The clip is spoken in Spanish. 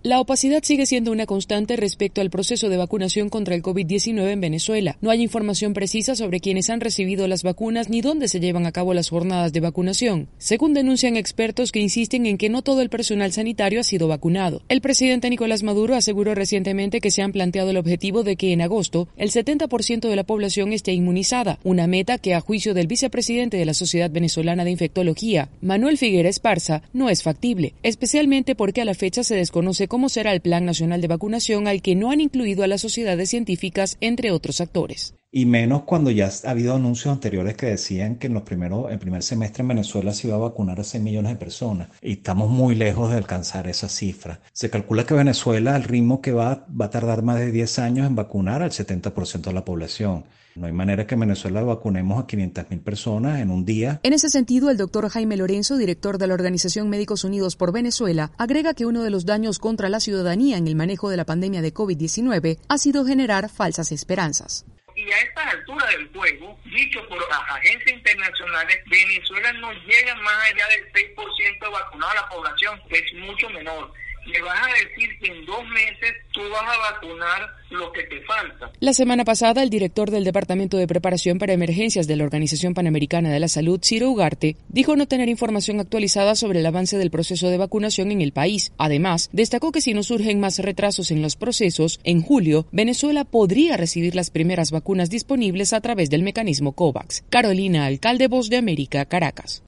La opacidad sigue siendo una constante respecto al proceso de vacunación contra el COVID-19 en Venezuela. No hay información precisa sobre quienes han recibido las vacunas ni dónde se llevan a cabo las jornadas de vacunación, según denuncian expertos que insisten en que no todo el personal sanitario ha sido vacunado. El presidente Nicolás Maduro aseguró recientemente que se han planteado el objetivo de que en agosto el 70% de la población esté inmunizada, una meta que a juicio del vicepresidente de la Sociedad Venezolana de Infectología, Manuel Figuera Esparza, no es factible, especialmente porque a la fecha se desconoce cómo será el Plan Nacional de Vacunación al que no han incluido a las sociedades científicas, entre otros actores. Y menos cuando ya ha habido anuncios anteriores que decían que el primer semestre en Venezuela se iba a vacunar a 6 millones de personas. Y estamos muy lejos de alcanzar esa cifra. Se calcula que Venezuela, al ritmo que va a tardar más de 10 años en vacunar al 70% de la población. No hay manera que en Venezuela vacunemos a 500.000 personas en un día. En ese sentido, el doctor Jaime Lorenzo, director de la Organización Médicos Unidos por Venezuela, agrega que uno de los daños contra la ciudadanía en el manejo de la pandemia de COVID-19 ha sido generar falsas esperanzas. Y a estas alturas del juego, dicho por las agencias internacionales, Venezuela no llega más allá del 6% vacunado a la población, que es mucho menor. Le vas a decir que en 2 meses tú vas a vacunar lo que te falta. La semana pasada, el director del Departamento de Preparación para Emergencias de la Organización Panamericana de la Salud, Ciro Ugarte, dijo no tener información actualizada sobre el avance del proceso de vacunación en el país. Además, destacó que si no surgen más retrasos en los procesos, en julio, Venezuela podría recibir las primeras vacunas disponibles a través del mecanismo COVAX. Carolina Alcalde, Voz de América, Caracas.